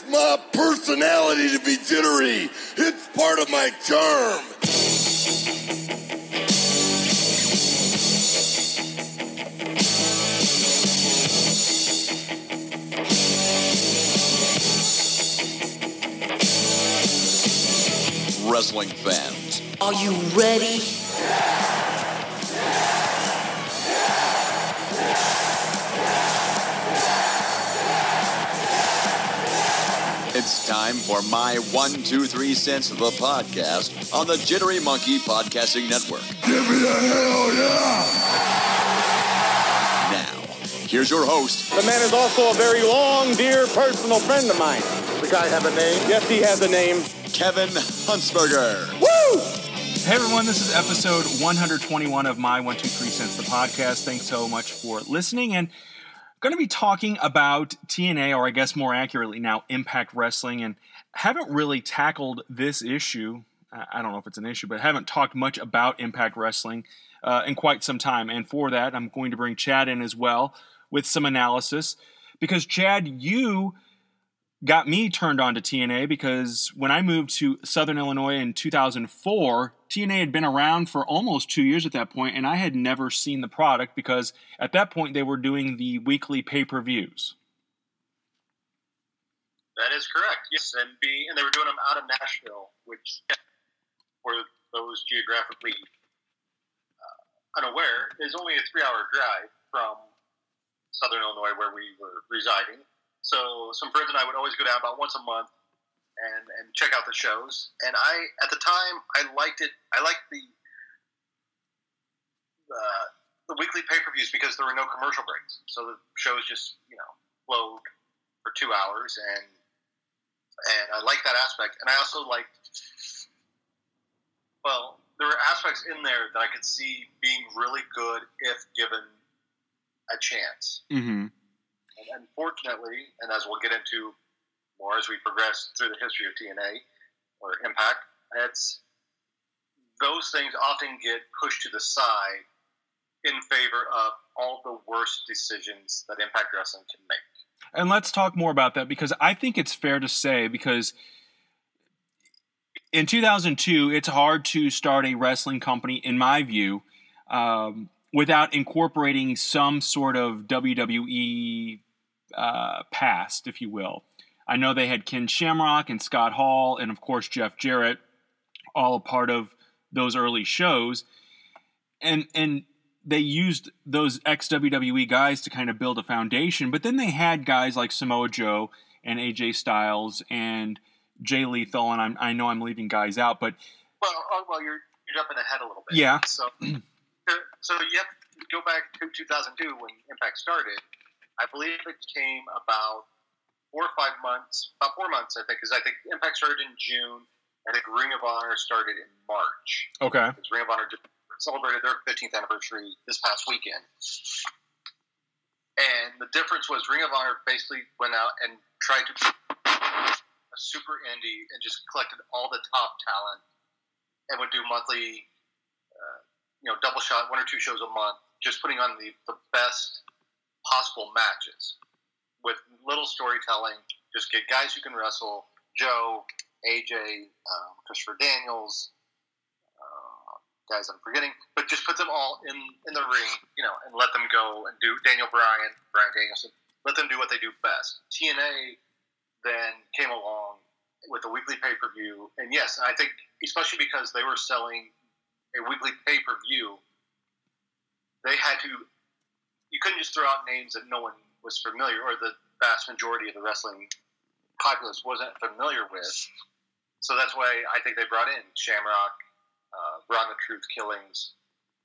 It's my personality to be jittery. It's part of my charm. Wrestling fans, are you ready? It's time for my 1, 2, 3 cents of the podcast on the Jittery Monkey Podcasting Network. Give me a hell yeah! Now, here's your host. The man is also a very long, dear personal friend of mine. The guy have a name? Yes, he has a name. Kevin Huntsberger. Woo! Hey everyone, this is episode 121 of my 1, 2, 3 cents the podcast. Thanks so much for listening, and I'm going to be talking about TNA, or I guess more accurately now, Impact Wrestling, and haven't really tackled this issue. I don't know if it's an issue, but haven't talked much about Impact Wrestling in quite some time. And for that, I'm going to bring Chad in as well with some analysis, because Chad, you got me turned on to TNA because when I moved to Southern Illinois in 2004, TNA had been around for almost 2 years at that point, and I had never seen the product because at that point they were doing the weekly pay-per-views. That is correct, yes. And they were doing them out of Nashville, which, for those geographically unaware, is only a 3-hour drive from Southern Illinois where we were residing. So some friends and I would always go down about once a month and check out the shows. And at the time, I liked it. I liked the weekly pay-per-views because there were no commercial breaks. So the shows just, flowed for 2 hours, and I liked that aspect. And I also liked, there were aspects in there that I could see being really good if given a chance. Mm-hmm. And unfortunately, and as we'll get into more as we progress through the history of TNA or Impact, those things often get pushed to the side in favor of all the worst decisions that Impact Wrestling can make. And let's talk more about that, because I think it's fair to say, because in 2002, it's hard to start a wrestling company, in my view, without incorporating some sort of WWE past, if you will. I know they had Ken Shamrock and Scott Hall and, of course, Jeff Jarrett, all a part of those early shows. And they used those ex-WWE guys to kind of build a foundation. But then they had guys like Samoa Joe and AJ Styles and Jay Lethal, and I know I'm leaving guys out, but... Well, you're jumping ahead a little bit. Yeah. So you have to go back to 2002 when Impact started. I believe it came about 4 months, I think, because I think Impact started in June. I think Ring of Honor started in March. Okay. Because Ring of Honor just celebrated their 15th anniversary this past weekend. And the difference was Ring of Honor basically went out and tried to be a super indie and just collected all the top talent and would do monthly, double shot, 1 or 2 shows a month, just putting on the best possible matches with little storytelling. Just get guys who can wrestle, Joe, AJ, Christopher Daniels, guys I'm forgetting, but just put them all in the ring, and let them go and do Brian Danielson, let them do what they do best. TNA then came along with a weekly pay-per-view, and yes, I think especially because they were selling a weekly pay-per-view, they had to. You couldn't just throw out names that no one was familiar, or the vast majority of the wrestling populace wasn't familiar with. So that's why I think they brought in Shamrock, Braun the Truth Killings,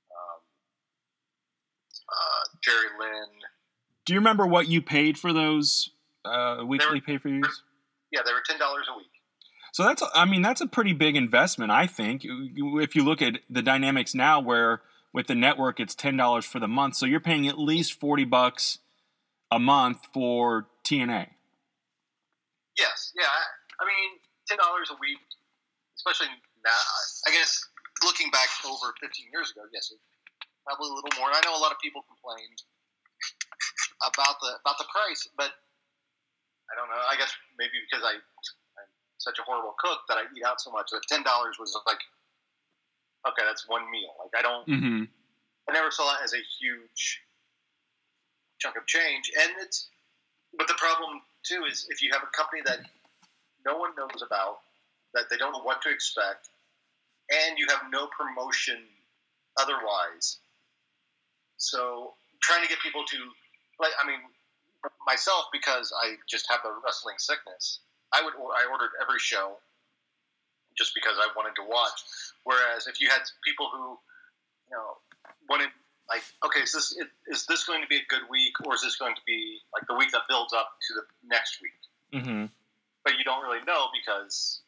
Jerry Lynn. Do you remember what you paid for those weekly pay-per-views? Yeah, they were $10 a week. So that's a pretty big investment, I think. If you look at the dynamics now, where with the network it's $10 for the month, so you're paying at least $40 a month for TNA. Yes, yeah. I mean, $10 a week, especially now. I guess looking back over 15 years ago, yes, it's probably a little more. And I know a lot of people complained about the price, but I don't know. I guess maybe because I'm such a horrible cook that I eat out so much that $10 was like, okay, that's one meal. Like I don't. Mm-hmm. I never saw it as a huge chunk of change, but the problem too is if you have a company that no one knows about, that they don't know what to expect, and you have no promotion otherwise. So trying to get people to, like, I mean, myself, because I just have the wrestling sickness, I ordered every show just because I wanted to watch. Whereas if you had people who, wanted, like, okay, is this going to be a good week, or is this going to be like the week that builds up to the next week? Mm-hmm. But you don't really know because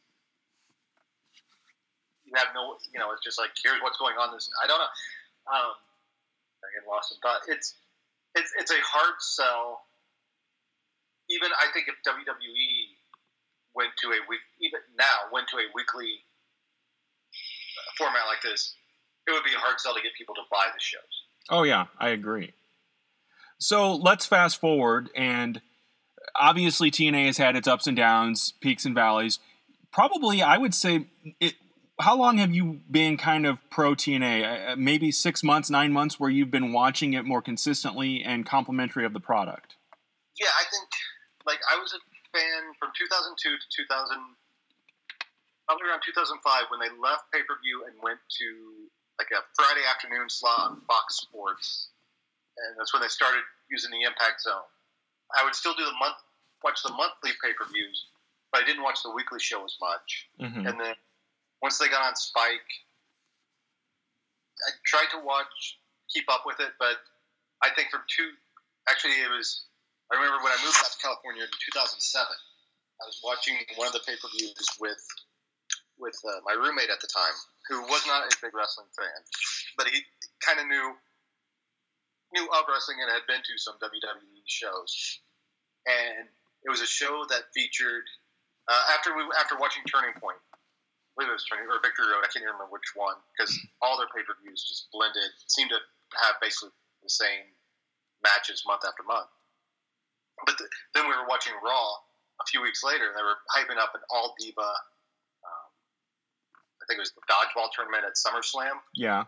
you have no, it's just like, here's what's going on. I don't know. I get lost in thought. It's a hard sell. Even I think if WWE went to a weekly format like this, it would be a hard sell to get people to buy the shows. Oh yeah, I agree. So let's fast forward, and obviously TNA has had its ups and downs, peaks and valleys. Probably, I would say, how long have you been kind of pro TNA? Maybe 6 months, 9 months, where you've been watching it more consistently and complimentary of the product? Yeah, I think, like, I was a fan from 2002 to probably around 2005 when they left pay-per-view and went to, like, a Friday afternoon slot on Fox Sports. And that's when they started using the Impact Zone. I would still watch the monthly pay-per-views, but I didn't watch the weekly show as much. Mm-hmm. And then once they got on Spike, I tried to keep up with it, but I think I remember when I moved out to California in 2007, I was watching one of the pay-per-views with my roommate at the time, who was not a big wrestling fan, but he kind of knew of wrestling and had been to some WWE shows. And it was a show that featured, after watching Turning Point, I believe it was Turning, or Victory Road, I can't even remember which one, because all their pay-per-views just blended, seemed to have basically the same matches month after month. But then we were watching Raw a few weeks later, and they were hyping up an all-diva, I think it was the dodgeball tournament at SummerSlam. Yeah.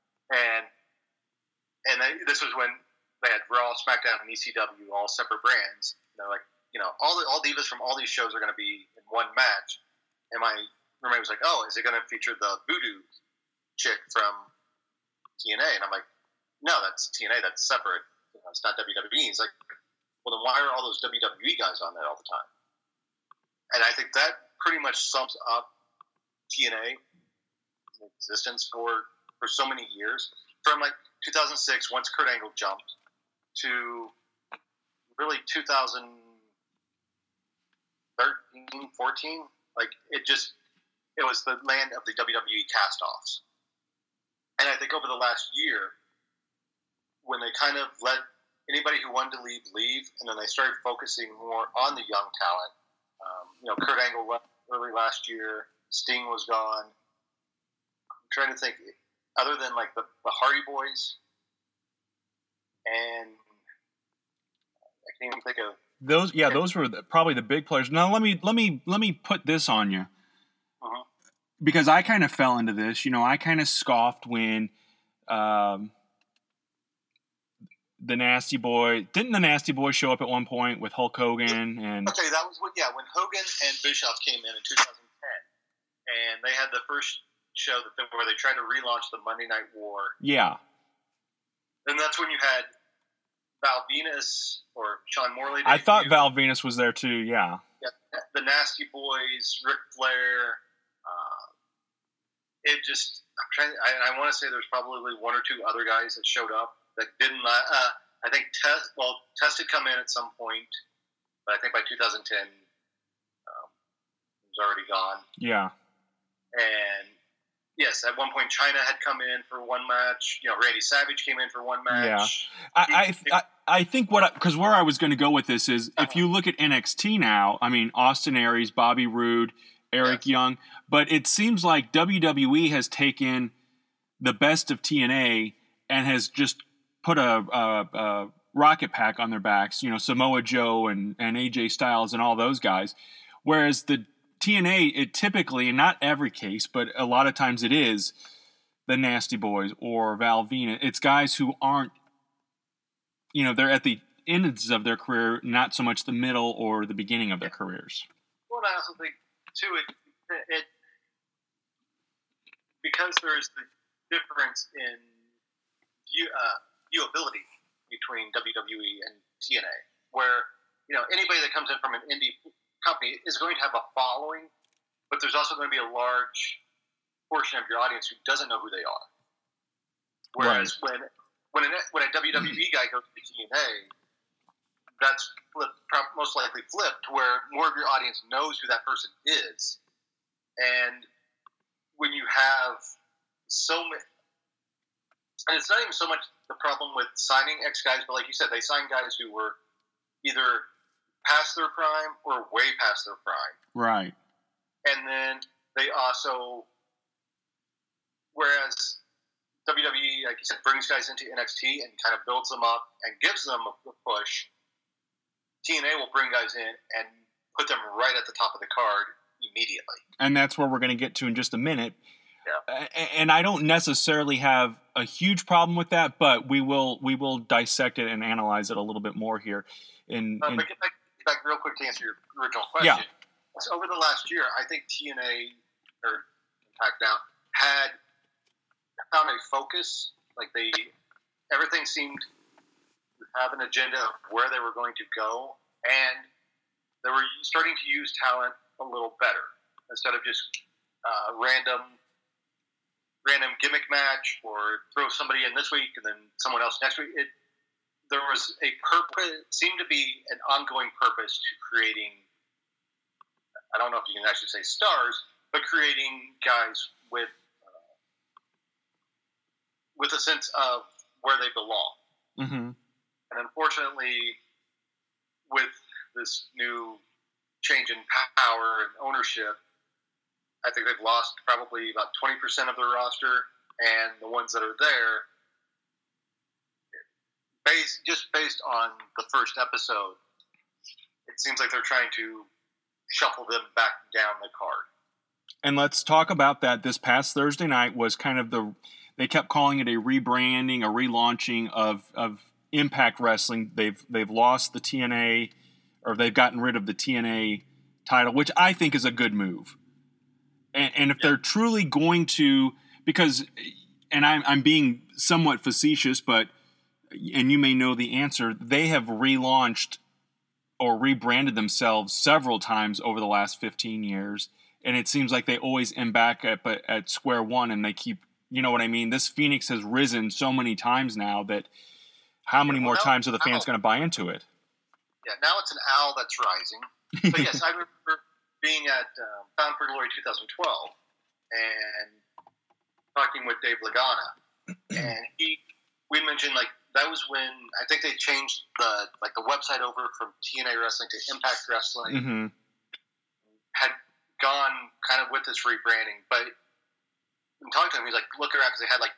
And this was when they had Raw, SmackDown, and ECW, all separate brands. All divas from all these shows are going to be in one match. And my roommate was like, "Oh, is it going to feature the Voodoo chick from TNA?" And I'm like, "No, that's TNA. That's separate. It's not WWE." He's like, "Well, then why are all those WWE guys on there all the time?" And I think that pretty much sums up TNA in existence for so many years. From like 2006, once Kurt Angle jumped, to really 2013, 14. Like, it was the land of the WWE cast-offs. And I think over the last year, when they kind of let anybody who wanted to leave, and then they started focusing more on the young talent. Kurt Angle left early last year. Sting was gone. I'm trying to think, other than like the Hardy Boys, and I can't even think of those. Yeah, those were probably the big players. Now let me put this on you, because I kind of fell into this. I kind of scoffed when the Nasty Boy didn't the Nasty Boy show up at one point with Hulk Hogan and okay, that was when Hogan and Bischoff came in 2010, and they had the first show where they tried to relaunch the Monday Night War. Yeah, and that's when you had Val Venus or Sean Morley. I thought Val Venus was there too. Yeah, the Nasty Boys, Ric Flair. I want to say there's probably one or two other guys that showed up that didn't. I think Test had come in at some point, but I think by 2010 he was already gone. Yeah, and yes, at one point China had come in for one match. Randy Savage came in for one match. Yeah, I think because where I was going to go with this is if you look at NXT now, I mean Austin Aries, Bobby Roode, Eric Young, but it seems like WWE has taken the best of TNA and has just put a rocket pack on their backs, Samoa Joe and AJ Styles and all those guys. Whereas the TNA, it typically, in not every case, but a lot of times it is the Nasty Boys or Val Venis. It's guys who aren't, they're at the ends of their career, not so much the middle or the beginning of their careers. Well, I also think, too, it because there is the difference in viewability between WWE and TNA, where anybody that comes in from an indie company is going to have a following, but there's also going to be a large portion of your audience who doesn't know who they are. Whereas when a WWE guy goes to TNA, that's most likely flipped, where more of your audience knows who that person is. And when you have so many, and it's not even so much the problem with signing X guys, but like you said, they signed guys who were either past their prime or way past their prime. Right. And then they also, whereas WWE, like you said, brings guys into NXT and kind of builds them up and gives them a push, TNA will bring guys in and put them right at the top of the card immediately. And that's where we're going to get to in just a minute. Yeah. And I don't necessarily have a huge problem with that, but we will dissect it and analyze it a little bit more here. But get back real quick to answer your original question. Yeah. So over the last year, I think TNA, or Impact now, had found a focus. Like everything seemed to have an agenda of where they were going to go, and they were starting to use talent a little better instead of just random gimmick match or throw somebody in this week and then someone else next week. There was a purpose, seemed to be an ongoing purpose to creating, I don't know if you can actually say stars, but creating guys with a sense of where they belong. Mm-hmm. And unfortunately, with this new change in power and ownership, I think they've lost probably about 20% of their roster, and the ones that are there, based on the first episode, it seems like they're trying to shuffle them back down the card. And let's talk about that. This past Thursday night was kind of they kept calling it a rebranding, a relaunching of Impact Wrestling. They've lost the TNA, or they've gotten rid of the TNA title, which I think is a good move. And if they're truly going to, because, and I'm being somewhat facetious, but, and you may know the answer, they have relaunched or rebranded themselves several times over the last 15 years. And it seems like they always end back at square one, and they keep, you know what I mean? This Phoenix has risen so many times now that how many more times are the fans going to buy into it? Yeah, now it's an owl that's rising. But yes, I remember being at Bound for Glory 2012 and talking with Dave Lagana, and we mentioned that was when I think they changed the website over from TNA Wrestling to Impact Wrestling. Mm-hmm. Had gone kind of with this rebranding, but I'm talking to him, he's like, look around, because they had a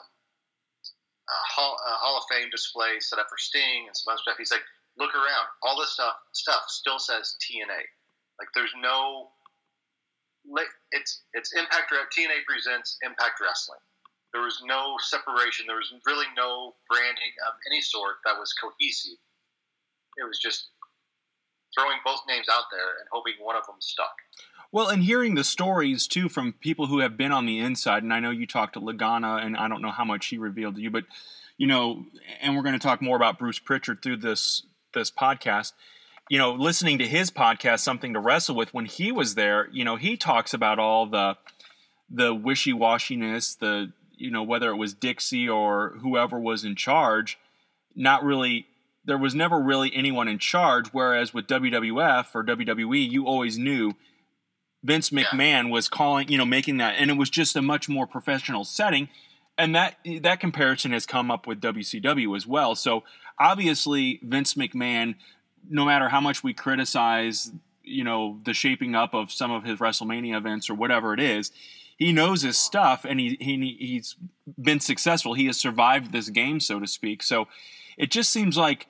Hall of Fame display set up for Sting and some other stuff. He's like, look around, all this stuff still says TNA. There's no, it's Impact. TNA presents Impact Wrestling. There was no separation. There was really no branding of any sort that was cohesive. It was just throwing both names out there and hoping one of them stuck. Well, and hearing the stories, too, from people who have been on the inside, and I know you talked to Lagana, and I don't know how much he revealed to you, but, and we're going to talk more about Bruce Pritchard through this podcast. Listening to his podcast, Something to Wrestle With, when he was there, he talks about all the wishy-washiness, whether it was Dixie or whoever was in charge, there was never really anyone in charge, whereas with WWF or WWE, you always knew Vince McMahon was calling, making that, and it was just a much more professional setting, and that comparison has come up with WCW as well. So obviously Vince McMahon, no matter how much we criticize, the shaping up of some of his WrestleMania events or whatever it is, he knows his stuff, and he's been successful. He has survived this game, so to speak. So it just seems like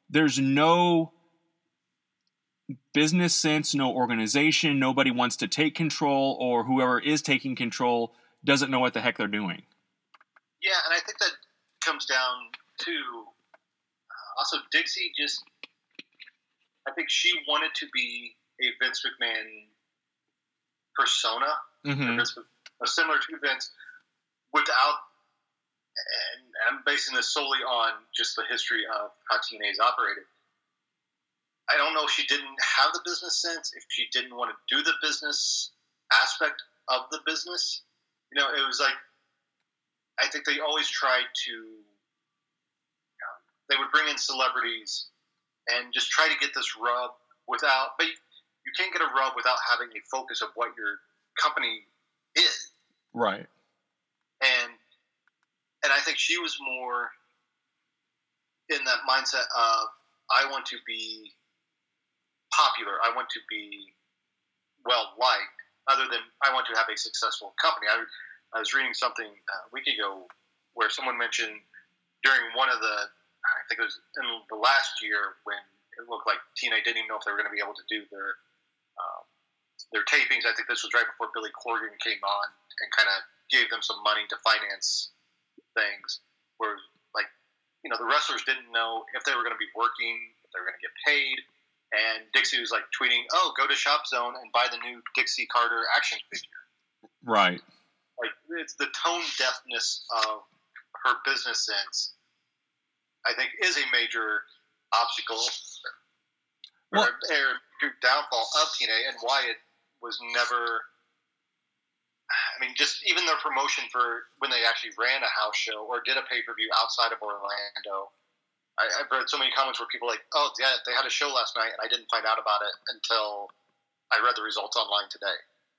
there's no business sense, no organization, nobody wants to take control, or whoever is taking control doesn't know what the heck they're doing. Yeah, and I think that comes down to also Dixie I think she wanted to be a Vince McMahon persona, similar to Vince, without, and I'm basing this solely on just the history of how TNA is operated. I don't know if she didn't have the business sense, if she didn't want to do the business aspect of the business. It was like, I think they always tried to, they would bring in celebrities and just try to get this rub but you can't get a rub without having a focus of what your company is. Right. And I think she was more in that mindset of, I want to be popular. I want to be well-liked, other than I want to have a successful company. I was reading something a week ago where someone mentioned during one of the, I think it was in the last year, when it looked like TNA didn't even know if they were going to be able to do their tapings. I think this was right before Billy Corgan came on and kind of gave them some money to finance things, where, like, the wrestlers didn't know if they were going to be working, if they were going to get paid. And Dixie was like tweeting, "Oh, go to Shop Zone and buy the new Dixie Carter action figure." Right. Like, it's the tone deafness of her business sense, I think, is a major obstacle or downfall of TNA, and why it was never. I mean, just even their promotion for when they actually ran a house show or did a pay-per-view outside of Orlando. I've read so many comments where people are like, "Oh, yeah, they had a show last night, and I didn't find out about it until I read the results online today."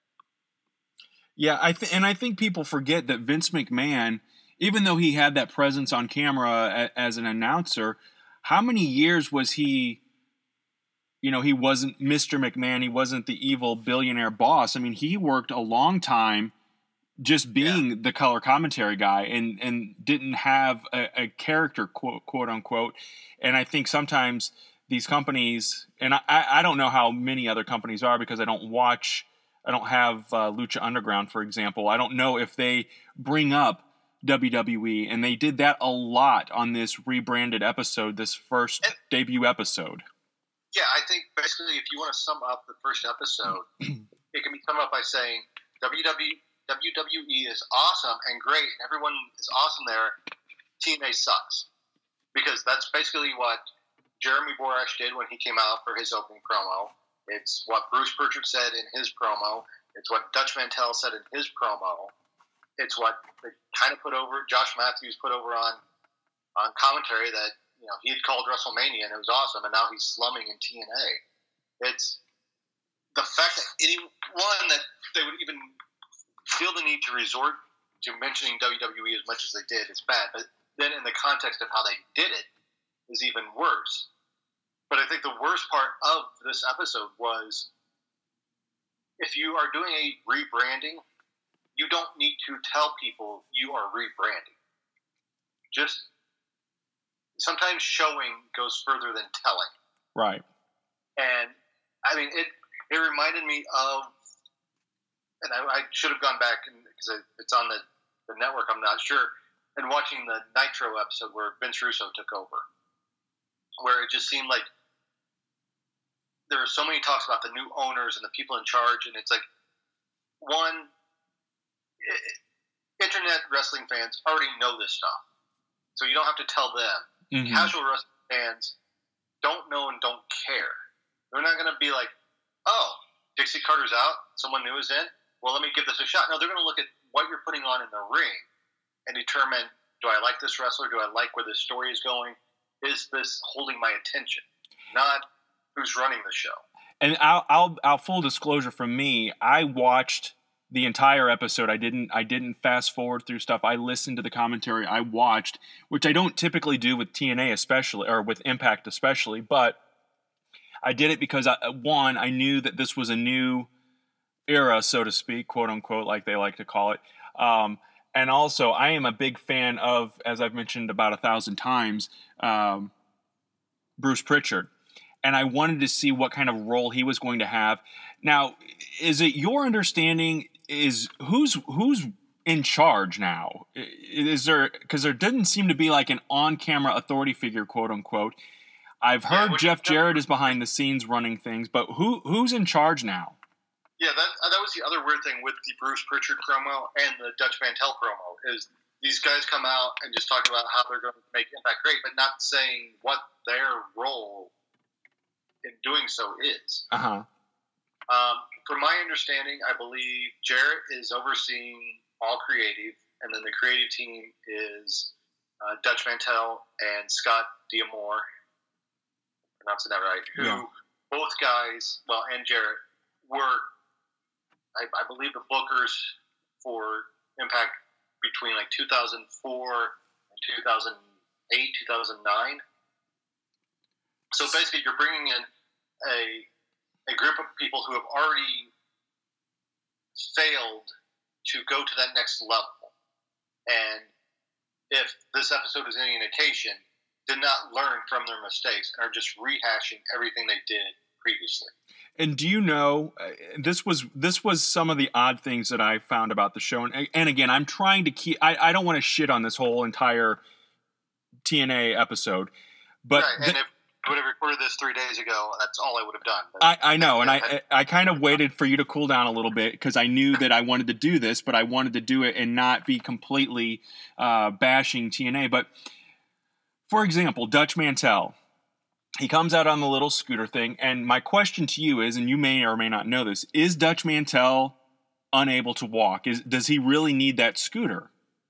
Yeah, I think people forget that Vince McMahon, even though he had that presence on camera as an announcer, how many years was he? He wasn't Mr. McMahon. He wasn't the evil billionaire boss. I mean, he worked a long time just being the color commentary guy and didn't have a character, quote unquote. And I think sometimes these companies, and I don't know how many other companies are, because I don't have Lucha Underground, for example. I don't know if they bring up WWE, and they did that a lot on this rebranded episode, this first debut episode. Yeah, I think basically if you want to sum up the first episode, it can be summed up by saying WWE is awesome and great, and everyone is awesome there. TNA sucks. Because that's basically what Jeremy Borash did when he came out for his opening promo. It's what Bruce Pritchard said in his promo. It's what Dutch Mantell said in his promo. It's what they kind of put over, Josh Matthews put over on commentary, that he had called WrestleMania and it was awesome, and now he's slumming in TNA. It's the fact that anyone that they would even feel the need to resort to mentioning WWE as much as they did is bad, but then in the context of how they did it is even worse. But I think the worst part of this episode was, if you are doing a rebranding, you don't need to tell people you are rebranding. Just sometimes showing goes further than telling. Right. And I mean, it reminded me of, and I should have gone back, because it's on the network, I'm not sure, and watching the Nitro episode where Vince Russo took over, where it just seemed like there were so many talks about the new owners and the people in charge, and it's like, internet wrestling fans already know this stuff, so you don't have to tell them. Mm-hmm. Casual wrestling fans don't know and don't care. They're not going to be like, "Oh, Dixie Carter's out, someone new is in, well, let me give this a shot." No, they're going to look at what you're putting on in the ring and determine, do I like this wrestler? Do I like where this story is going? Is this holding my attention? Not who's running the show. And I'll full disclosure from me, I watched the entire episode. I didn't fast forward through stuff. I listened to the commentary. I watched, which I don't typically do with TNA especially, or with Impact especially, but I did it because I knew that this was a new era, so to speak, quote unquote, like they like to call it. And also, I am a big fan of, as I've mentioned about 1,000 times, Bruce Pritchard, and I wanted to see what kind of role he was going to have. Now, is it your understanding is who's in charge now? Is there, because there didn't seem to be like an on-camera authority figure, quote unquote. I've heard Jeff Jarrett is behind the scenes running things, but who's in charge now? Yeah, that was the other weird thing with the Bruce Pritchard promo and the Dutch Mantel promo is these guys come out and just talk about how they're going to make Impact great, but not saying what their role in doing so is. Uh-huh. From my understanding, I believe Jarrett is overseeing all creative, and then the creative team is Dutch Mantel and Scott D'Amore, pronouncing that right, who both guys, well, and Jarrett, were, I believe, the bookers for Impact between like 2004 and 2008, 2009. So basically, you're bringing in a group of people who have already failed to go to that next level. And if this episode is any indication, did not learn from their mistakes and are just rehashing everything they did previously. And do you know, this was some of the odd things that I found about the show. And again, I'm trying to keep, I don't want to shit on this whole entire TNA episode. But right, and if I would have recorded this 3 days ago, that's all I would have done. I know, and I kind of waited for you to cool down a little bit because I knew that I wanted to do this, but I wanted to do it and not be completely bashing TNA. But, for example, Dutch Mantel, he comes out on the little scooter thing, and my question to you is, and you may or may not know this, is Dutch Mantel unable to walk? Does he really need that scooter?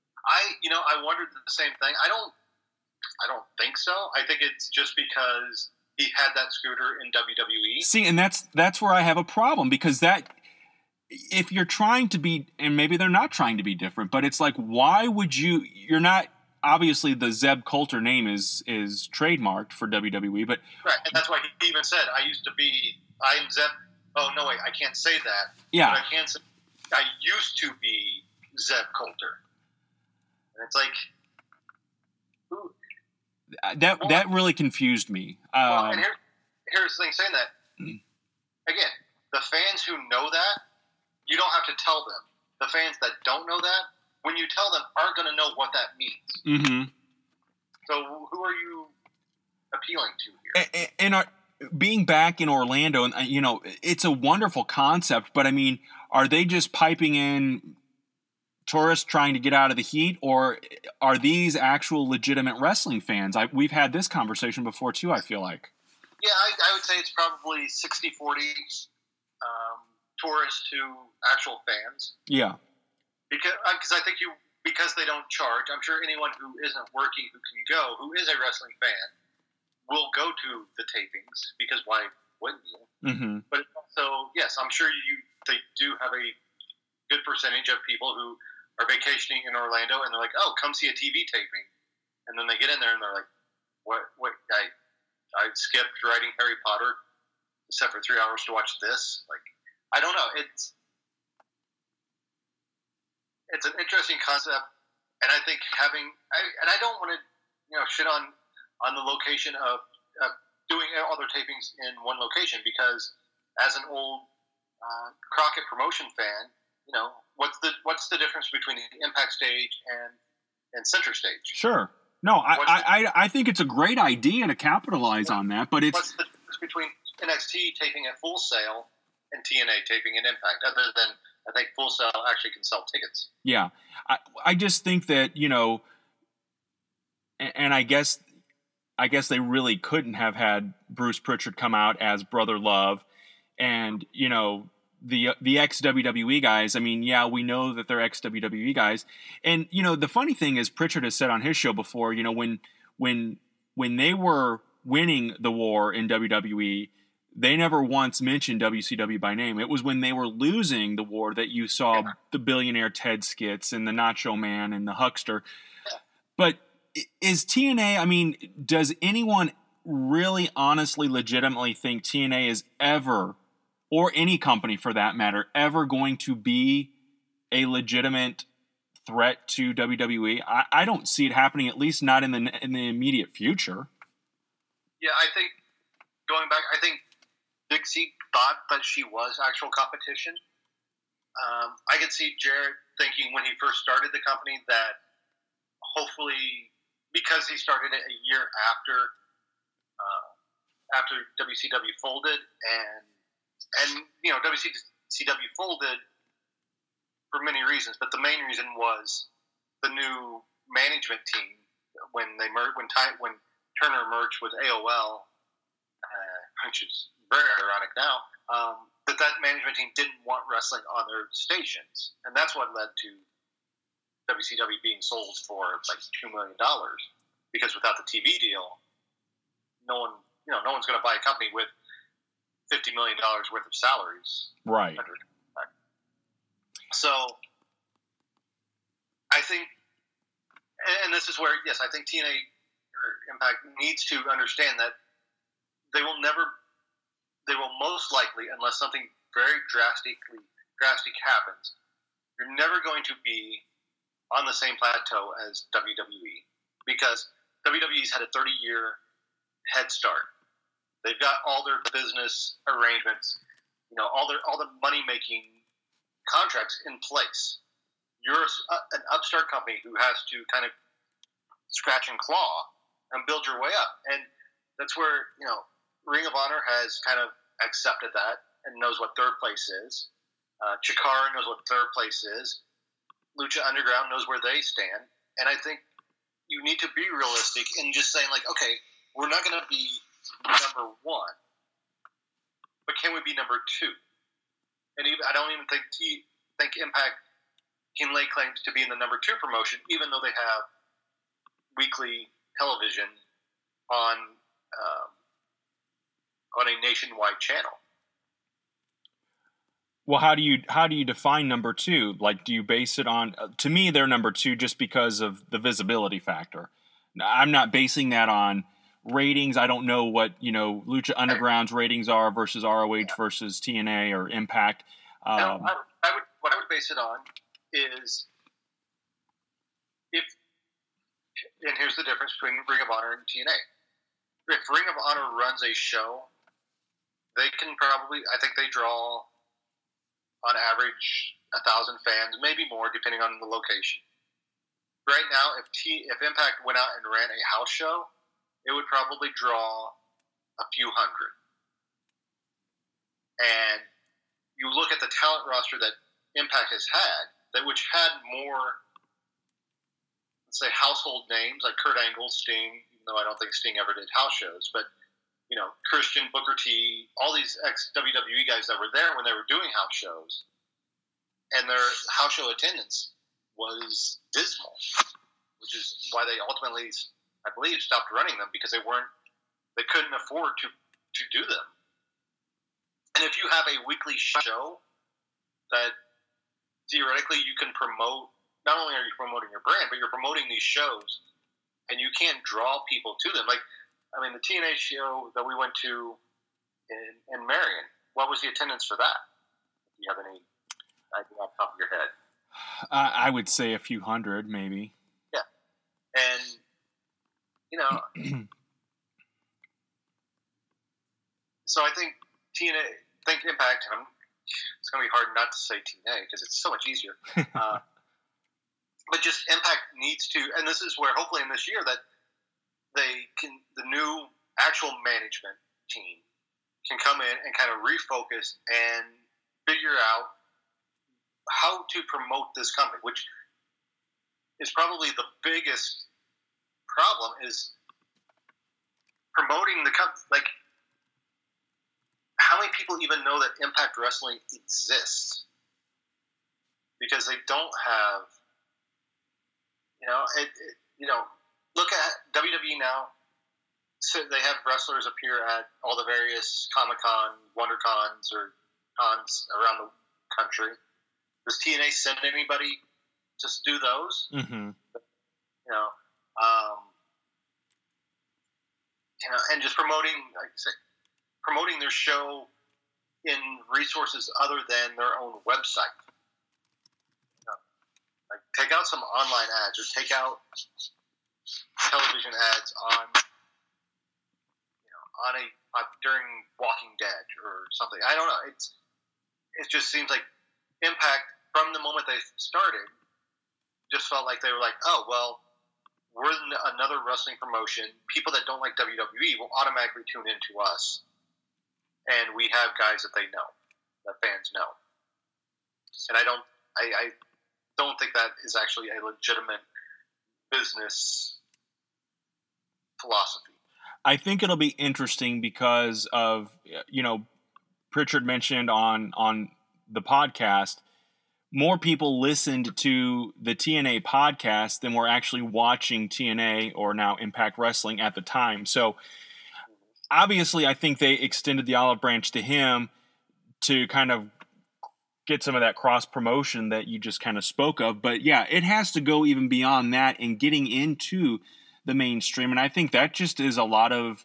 I wondered the same thing. I don't think so. I think it's just because he had that scooter in WWE. See, and that's where I have a problem, because that, if you're trying to be, and maybe they're not trying to be different, but it's like, why would you're not, obviously the Zeb Coulter name is trademarked for WWE, but right, and that's why he even said, I'm Zeb. Oh no, wait, I can't say that. Yeah, but I can say I used to be Zeb Coulter, and it's like, who? That really confused me. And here's the thing, saying that again, the fans who know that, you don't have to tell them. The fans that don't know that, when you tell them, aren't going to know what that means. Mm-hmm. So who are you appealing to here? And being back in Orlando, and it's a wonderful concept, but I mean, are they just piping in tourists trying to get out of the heat, or are these actual legitimate wrestling fans? We've had this conversation before too, I feel like. Yeah, I would say it's probably 60-40 tourists to actual fans. Yeah. Because I think because they don't charge, I'm sure anyone who isn't working who can go, who is a wrestling fan, will go to the tapings, because why wouldn't you? Mm-hmm. But also, yes, I'm sure they do have a good percentage of people who are vacationing in Orlando, and they're like, oh, come see a TV taping. And then they get in there, and they're like, what I skipped writing Harry Potter, except for 3 hours to watch this? Like, I don't know. It's an interesting concept, and I think I don't want to shit on the location of doing all their tapings in one location, because as an old Crockett promotion fan, what's the difference between the Impact stage and Center stage? Sure. No, I think it's a great idea to capitalize on that, but what's the difference between NXT taping at Full Sail and TNA taping at Impact, other than I think Full Sail actually can sell tickets? Yeah. I just think that, and I guess they really couldn't have had Bruce Pritchard come out as Brother Love, and, the ex-WWE guys. I mean, yeah, we know that they're ex-WWE guys. And, the funny thing is, Pritchard has said on his show before, when they were winning the war in WWE, they never once mentioned WCW by name. It was when they were losing the war that you saw the Billionaire Ted skits and the Nacho Man and the Huckster. But is TNA, I mean, does anyone really honestly, legitimately think TNA is ever, or any company for that matter, ever going to be a legitimate threat to WWE? I don't see it happening, at least not in the immediate future. Yeah, I think going back, I think Dixie thought that she was actual competition. I could see Jarrett thinking when he first started the company that hopefully, because he started it a year after WCW folded, and WCW folded for many reasons, but the main reason was the new management team when Turner merged with AOL, which is very ironic now. That management team didn't want wrestling on their stations, and that's what led to WCW being sold for like $2 million. Because without the TV deal, no one's going to buy a company with $50 million worth of salaries. Right. So I think, and this is where, yes, I think TNA or Impact needs to understand that they will most likely, unless something very drastic happens, you're never going to be on the same plateau as WWE, because WWE's had a 30-year head start. They've got all their business arrangements, all the money-making contracts in place. You're an upstart company who has to kind of scratch and claw and build your way up, and that's where Ring of Honor has kind of accepted that and knows what third place is. Chikara knows what third place is. Lucha Underground knows where they stand, and I think you need to be realistic in just saying, like, okay, we're not going to be number one, but can we be number two? And I don't even think Impact can lay claims to be in the number two promotion, even though they have weekly television on a nationwide channel. Well, how do you define number two? Like, do you base it on? To me, they're number two just because of the visibility factor. I'm not basing that on ratings. I don't know what Lucha Underground's ratings are versus ROH versus TNA or Impact. What I would base it on is and here's the difference between Ring of Honor and TNA. If Ring of Honor runs a show, they can probably, I think they draw on average 1,000 fans, maybe more, depending on the location. Right now, if Impact went out and ran a house show, it would probably draw a few hundred. And you look at the talent roster that Impact has had, which had more, let's say, household names like Kurt Angle, Sting, even though I don't think Sting ever did house shows, but Christian, Booker T, all these ex-WWE guys that were there when they were doing house shows, and their house show attendance was dismal, which is why they ultimately, I believe, stopped running them, because they couldn't afford to do them. And if you have a weekly show that theoretically you can promote, not only are you promoting your brand, but you're promoting these shows, and you can't draw people to them. Like, I mean, the TNA show that we went to in Marion, what was the attendance for that? Do you have any idea off the top of your head? I would say a few hundred, maybe. Yeah. And, so I think Impact, and it's going to be hard not to say TNA because it's so much easier. But just Impact needs to, and this is where hopefully in this year that the new actual management team can come in and kind of refocus and figure out how to promote this company, which is probably the biggest problem, is promoting the company. Like, how many people even know that Impact Wrestling exists? Because they don't have, look at WWE now. So they have wrestlers appear at all the various Comic-Con, WonderCons, or cons around the country. Does TNA send anybody to do those? Mm-hmm. And just promoting, promoting their show in resources other than their own website. Like, take out some online ads, or take out television ads on during Walking Dead or something. I don't know. It just seems like Impact from the moment they started just felt like they were like, oh well, we're another wrestling promotion. People that don't like WWE will automatically tune into us, and we have guys that they know, that fans know. And I don't think that is actually a legitimate business philosophy. I think it'll be interesting because of, Pritchard mentioned on the podcast, more people listened to the TNA podcast than were actually watching TNA or now Impact Wrestling at the time. So obviously I think they extended the olive branch to him to kind of get some of that cross promotion that you just kind of spoke of. But yeah, it has to go even beyond that and getting into the mainstream. And I think that just is a lot of,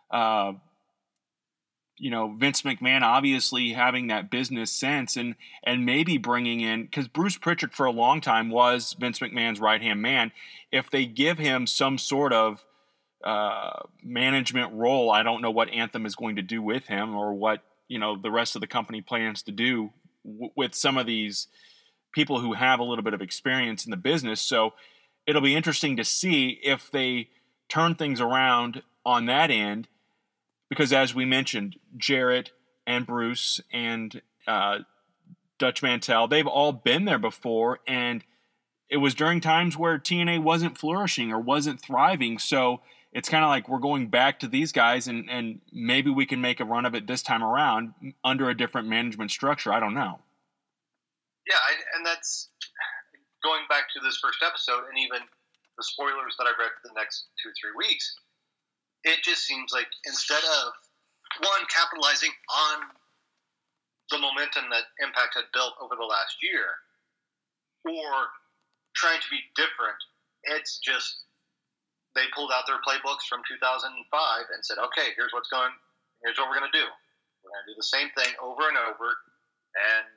Vince McMahon obviously having that business sense and maybe bringing in, because Bruce Pritchard for a long time was Vince McMahon's right-hand man. If they give him some sort of management role, I don't know what Anthem is going to do with him or what, the rest of the company plans to do with some of these people who have a little bit of experience in the business. So it'll be interesting to see if they turn things around on that end, because as we mentioned, Jarrett and Bruce and Dutch Mantell, they've all been there before, and it was during times where TNA wasn't flourishing or wasn't thriving. So it's kind of like we're going back to these guys, and maybe we can make a run of it this time around under a different management structure. I don't know. Yeah, and that's going back to this first episode and even the spoilers that I've read for the next 2-3 weeks. It just seems like instead of, one, capitalizing on the momentum that Impact had built over the last year or trying to be different, it's just they pulled out their playbooks from 2005 and said, okay, here's what we're going to do. We're going to do the same thing over and over and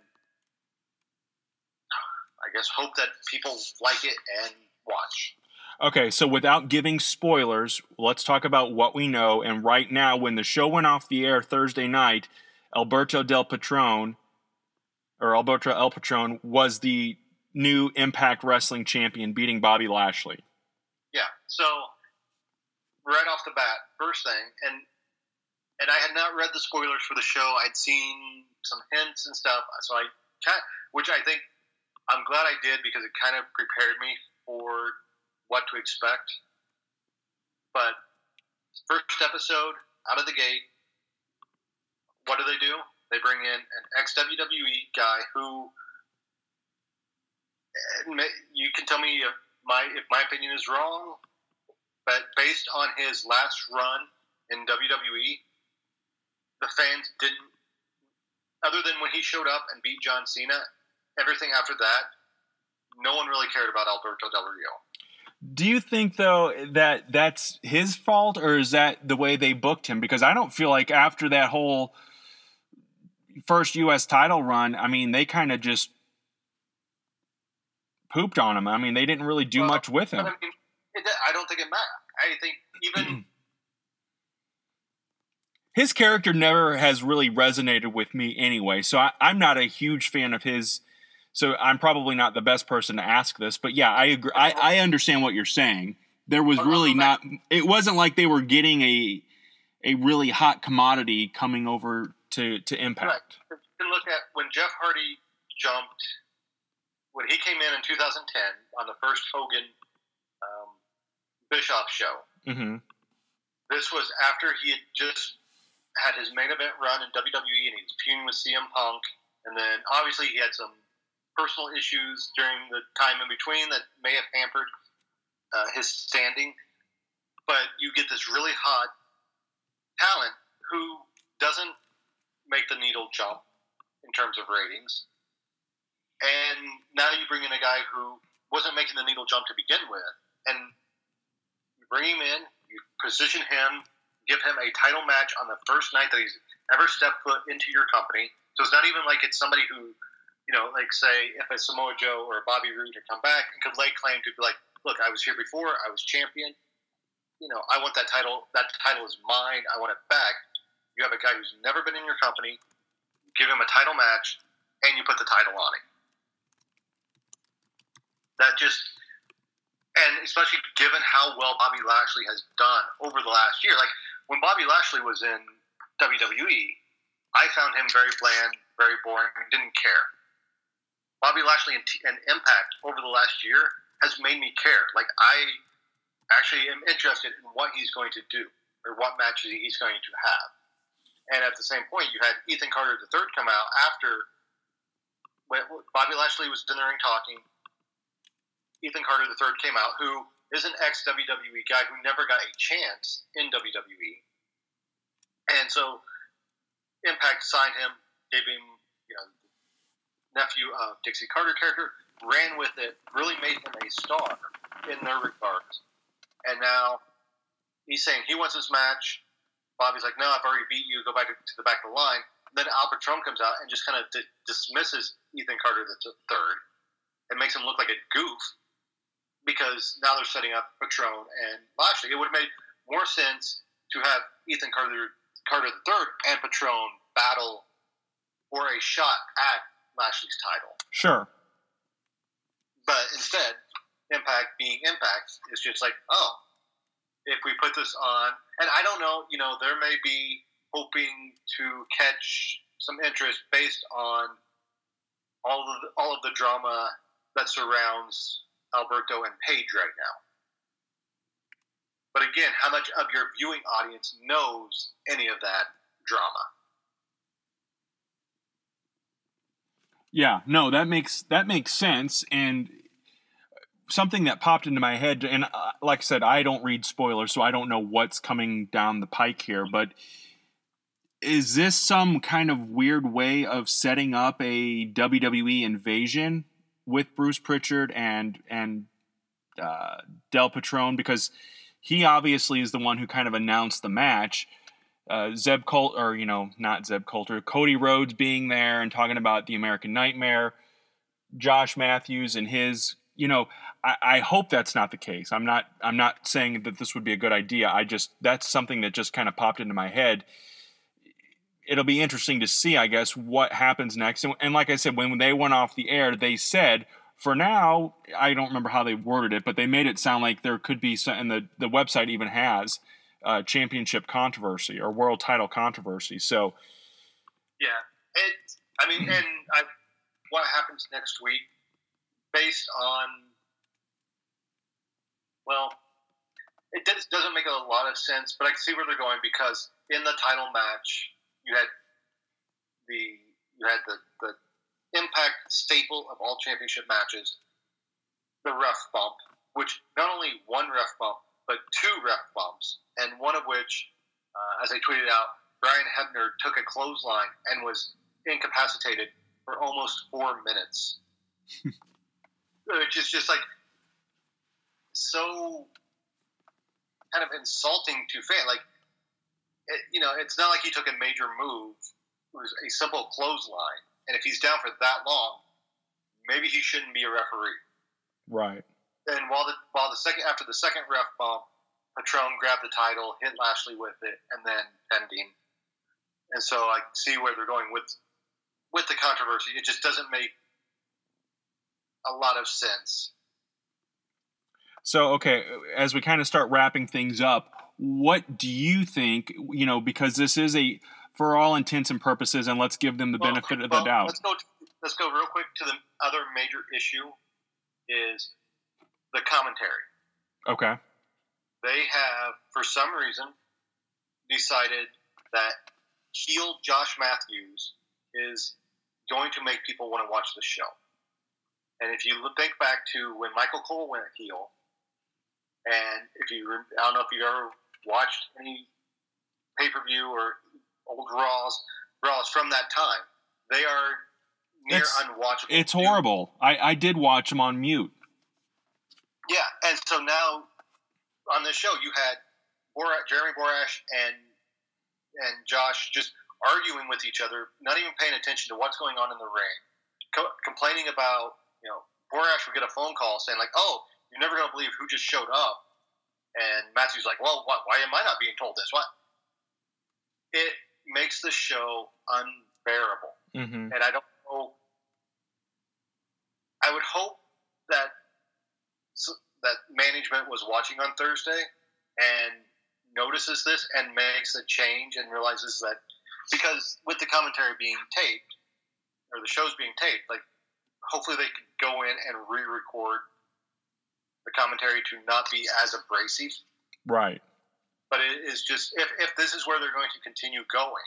I guess hope that people like it and watch. Okay, so without giving spoilers, let's talk about what we know. And right now, when the show went off the air Thursday night, Alberto El Patron was the new Impact Wrestling champion, beating Bobby Lashley. Yeah, so right off the bat, first thing, and I had not read the spoilers for the show. I'd seen some hints and stuff, so which I think I'm glad I did because it kind of prepared me for what to expect. But first episode, out of the gate, what do? They bring in an ex-WWE guy who, you can tell me if my opinion is wrong, but based on his last run in WWE, the fans didn't, other than when he showed up and beat John Cena, everything after that, no one really cared about Alberto Del Rio. Do you think, though, that that's his fault, or is that the way they booked him? Because I don't feel like after that whole first U.S. title run, I mean, they kind of just pooped on him. I mean, they didn't really do much with him. I don't think it mattered. I think even... his character never has really resonated with me anyway, so I'm not a huge fan of his... So I'm probably not the best person to ask this, but yeah, I agree. I understand what you're saying. There was really not. It wasn't like they were getting a really hot commodity coming over to Impact. Right. You can look at when Jeff Hardy jumped when he came in 2010 on the first Hogan Bischoff show. Mm-hmm. This was after he had just had his main event run in WWE, and he was feuding with CM Punk, and then obviously he had some personal issues during the time in between that may have hampered his standing. But you get this really hot talent who doesn't make the needle jump in terms of ratings. And now you bring in a guy who wasn't making the needle jump to begin with. And you bring him in, you position him, give him a title match on the first night that he's ever stepped foot into your company. So it's not even like it's somebody who, like say if a Samoa Joe or a Bobby Roode had come back and could lay claim to be like, look, I was here before, I was champion. I want that title. That title is mine. I want it back. You have a guy who's never been in your company. You give him a title match, and you put the title on him. And especially given how well Bobby Lashley has done over the last year. Like, when Bobby Lashley was in WWE, I found him very bland, very boring, didn't care. Bobby Lashley and Impact over the last year has made me care. Like, I actually am interested in what he's going to do or what matches he's going to have. And at the same point, you had Ethan Carter III come out after when Bobby Lashley was in the ring talking. Ethan Carter III came out, who is an ex-WWE guy who never got a chance in WWE. And so Impact signed him, gave him, nephew of Dixie Carter character, ran with it, really made him a star in their regards. And now he's saying he wants this match. Bobby's like, no, I've already beat you. Go back to the back of the line. And then Al Patron comes out and just kind of dismisses Ethan Carter III and makes him look like a goof. Because now they're setting up Patron and Lashley. It would have made more sense to have Ethan Carter III and Patron battle for a shot at Lashley's title. Sure. But instead, Impact being Impact is just like, oh, if we put this on, and I don't know, there may be hoping to catch some interest based on all of the drama that surrounds Alberto and Paige right now. But again, how much of your viewing audience knows any of that drama? Yeah, no, that makes sense. And something that popped into my head, and like I said, I don't read spoilers, so I don't know what's coming down the pike here, but is this some kind of weird way of setting up a WWE invasion with Bruce Pritchard and Del Patron? Because he obviously is the one who kind of announced the match. Cody Rhodes being there and talking about the American Nightmare, Josh Matthews and his, I hope that's not the case. I'm not saying that this would be a good idea. That's something that just kind of popped into my head. It'll be interesting to see, I guess, what happens next. And like I said, when they went off the air, they said, for now, I don't remember how they worded it, but they made it sound like there could be some, and the website even has championship controversy or world title controversy. So, yeah, what happens next week, based on, it doesn't make a lot of sense, but I can see where they're going, because in the title match, you had the Impact staple of all championship matches, the ref bump, which not only one ref bump, but two ref bumps, and one of which, as I tweeted out, Brian Hebner took a clothesline and was incapacitated for almost 4 minutes. Which is just like so kind of insulting to fans. Like, it's not like he took a major move. It was a simple clothesline. And if he's down for that long, maybe he shouldn't be a referee. Right. And after the second ref bump, Patron grabbed the title, hit Lashley with it, and then pinned him. And so I see where they're going with the controversy. It just doesn't make a lot of sense. So, okay, as we kind of start wrapping things up, what do you think, because this is for all intents and purposes, and let's give them the benefit of the doubt. Let's go real quick to the other major issue is the commentary. Okay. They have, for some reason, decided that heel Josh Matthews is going to make people want to watch the show. And if you think back to when Michael Cole went heel, and I don't know if you've ever watched any pay-per-view or old Raws from that time, they are near unwatchable. It's horrible. I did watch them on mute. Yeah, and so now on this show you had Jeremy Borash and Josh just arguing with each other, not even paying attention to what's going on in the ring, complaining about, Borash would get a phone call saying like, "Oh, you're never going to believe who just showed up," And Matthew's like, well, what? Why am I not being told this? What? It makes the show unbearable. Mm-hmm. And I don't know. I would hope that management was watching on Thursday and notices this and makes a change and realizes that, because with the commentary being taped, or the shows being taped, like, hopefully they could go in and re-record the commentary to not be as abrasive. Right. But it is just, if this is where they're going to continue going,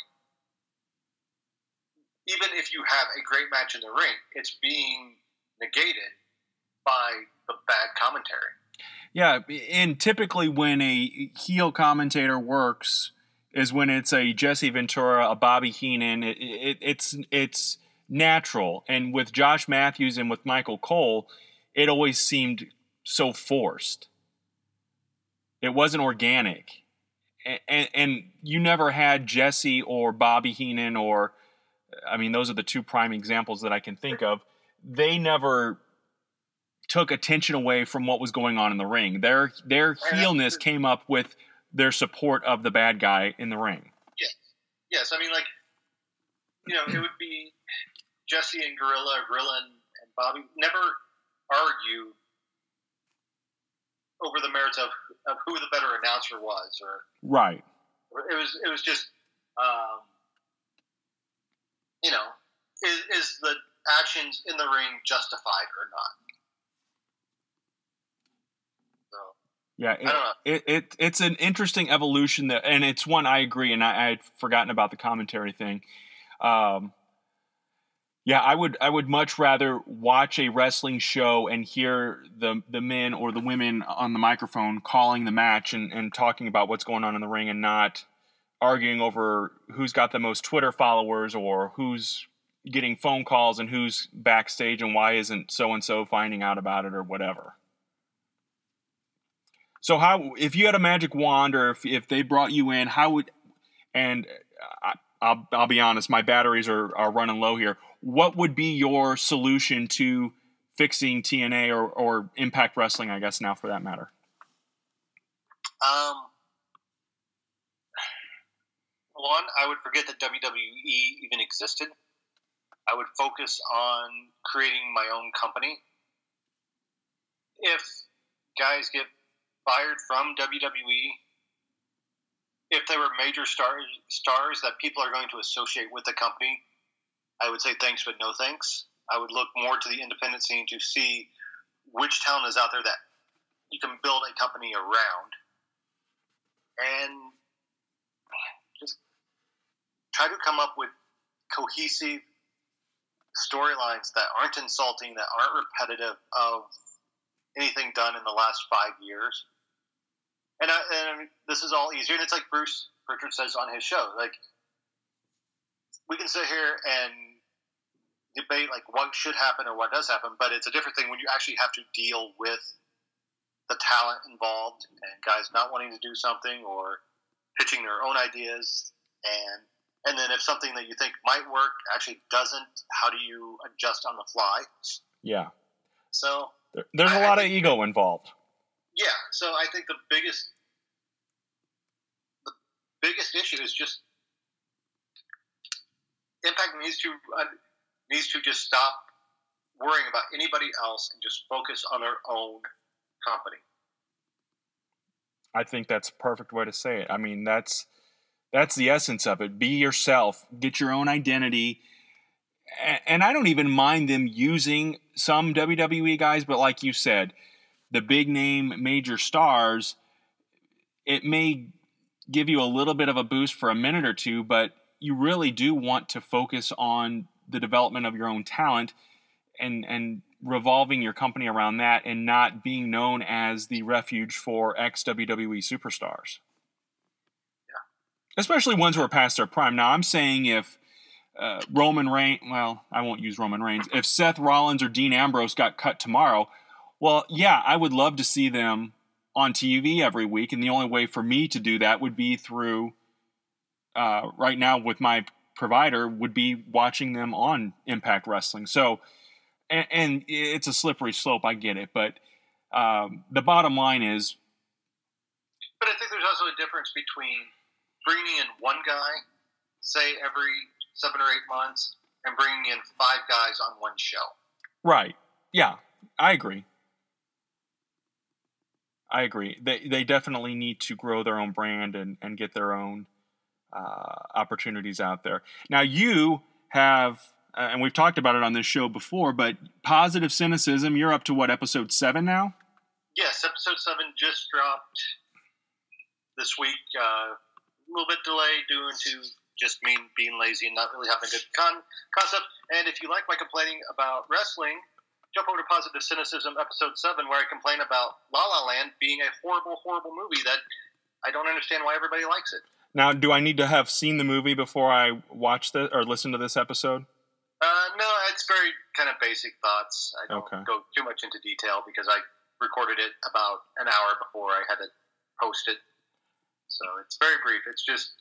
even if you have a great match in the ring, it's being negated by the bad commentary. Yeah, and typically when a heel commentator works is when it's a Jesse Ventura, a Bobby Heenan. It's natural. And with Josh Matthews and with Michael Cole, it always seemed so forced. It wasn't organic. And you never had Jesse or Bobby Heenan, or, I mean, those are the two prime examples that I can think of. They never took attention away from what was going on in the ring. Their heelness came up with their support of the bad guy in the ring. Yes. I mean, like, it would be Jesse and Gorilla and Bobby never argue over the merits of who the better announcer was, or right. It was just, is the actions in the ring justified or not? So, yeah, I don't know. It's an interesting evolution and it's one I agree. And I had forgotten about the commentary thing. Yeah, I would much rather watch a wrestling show and hear the men or the women on the microphone calling the match and talking about what's going on in the ring, and not arguing over who's got the most Twitter followers or who's getting phone calls and who's backstage and why isn't so-and-so finding out about it or whatever. So if you had a magic wand, or if they brought you in, I'll be honest, my batteries are running low here. What would be your solution to fixing TNA or Impact Wrestling, I guess, now for that matter? One, I would forget that WWE even existed. I would focus on creating my own company. If guys get fired from WWE, if they were major stars that people are going to associate with the company, I would say thanks, but no thanks. I would look more to the independent scene to see which talent is out there that you can build a company around, and just try to come up with cohesive storylines that aren't insulting, that aren't repetitive of anything done in the last 5 years. And this is all easier, and it's like Bruce Pritchard says on his show. Like, we can sit here and debate like what should happen or what does happen, but it's a different thing when you actually have to deal with the talent involved and guys not wanting to do something or pitching their own ideas, and then if something that you think might work actually doesn't, how do you adjust on the fly? Yeah. So there's a lot of ego involved. Yeah, so I think the biggest issue is just Impact needs to just stop worrying about anybody else and just focus on their own company. I think that's a perfect way to say it. I mean, that's the essence of it. Be yourself. Get your own identity. And I don't even mind them using some WWE guys, but like you said, the big name major stars, it may give you a little bit of a boost for a minute or two, but you really do want to focus on the development of your own talent and revolving your company around that, and not being known as the refuge for ex-WWE superstars. Yeah. Especially ones who are past their prime. Now, I'm saying if Roman Reigns, well, I won't use Roman Reigns, if Seth Rollins or Dean Ambrose got cut tomorrow, well, yeah, I would love to see them on TV every week, and the only way for me to do that would be through, right now with my provider, would be watching them on Impact Wrestling. So, and it's a slippery slope, I get it, but the bottom line is But I think there's also a difference between bringing in one guy, say every 7 or 8 months, and bringing in 5 guys on one show. Right. Yeah, I agree. They definitely need to grow their own brand and get their own opportunities out there. Now, you have, and we've talked about it on this show before, but Positive Cynicism, you're up to what, episode 7 now? Yes, episode 7 just dropped this week. A little bit delayed due to just me being lazy and not really having a good concept. And if you like my complaining about wrestling, jump over to Positive Cynicism, episode 7, where I complain about La La Land being a horrible, horrible movie that I don't understand why everybody likes it. Now, do I need to have seen the movie before I watch or listen to this episode? No, it's very kind of basic thoughts. I don't go too much into detail because I recorded it about an hour before I had to post it. So it's very brief. It's just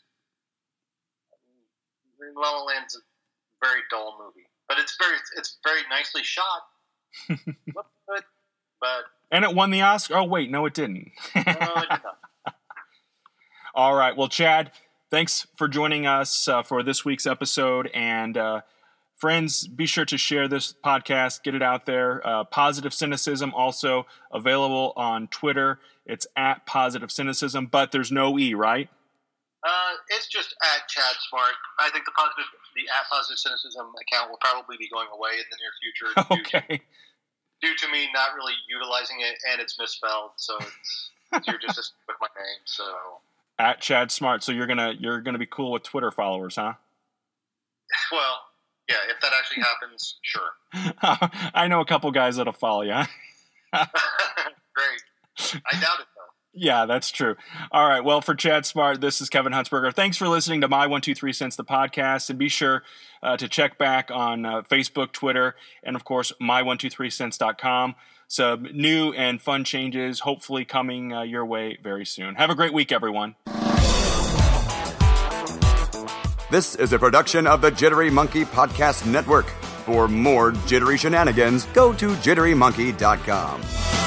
La La Land's a very dull movie, but it's very nicely shot. Looked good, but and it won the Oscar. Oh wait, no, it didn't. No, it did not. All right. Well, Chad, thanks for joining us for this week's episode. And friends, be sure to share this podcast, get it out there. Positive Cynicism also available on Twitter. It's at Positive Cynicism, but there's no E, right? It's just at Chad Smart. I think the at Positive Cynicism account will probably be going away in the near future. Okay. Due to me not really utilizing it, and it's misspelled, so it's you're just with my name. So at Chad Smart. So you're gonna be cool with Twitter followers, huh? Well, yeah. If that actually happens, sure. I know a couple guys that'll follow you. Great. I doubt it, though. Yeah, that's true. All right. Well, for Chad Smart, this is Kevin Huntsberger. Thanks for listening to My 123 Cents, the podcast. And be sure to check back on Facebook, Twitter, and, of course, my123cents.com. Some new and fun changes hopefully coming your way very soon. Have a great week, everyone. This is a production of the Jittery Monkey Podcast Network. For more jittery shenanigans, go to jitterymonkey.com.